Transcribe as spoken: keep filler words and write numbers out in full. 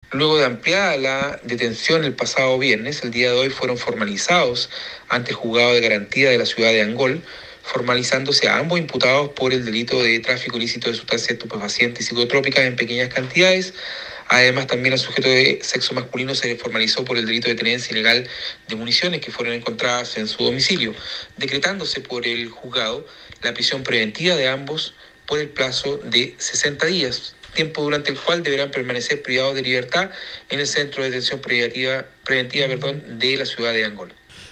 Luego de ampliada la detención el pasado viernes, el día de hoy fueron formalizados ante el juzgado de garantía de la ciudad de Angol, formalizándose a ambos imputados por el delito de tráfico ilícito de sustancias estupefacientes y psicotrópicas en pequeñas cantidades. Además, también al sujeto de sexo masculino se le formalizó por el delito de tenencia ilegal de municiones que fueron encontradas en su domicilio, decretándose por el juzgado la prisión preventiva de ambos por el plazo de sesenta días, tiempo durante el cual deberán permanecer privados de libertad en el centro de detención preventiva, preventiva perdón, de la ciudad de Angol.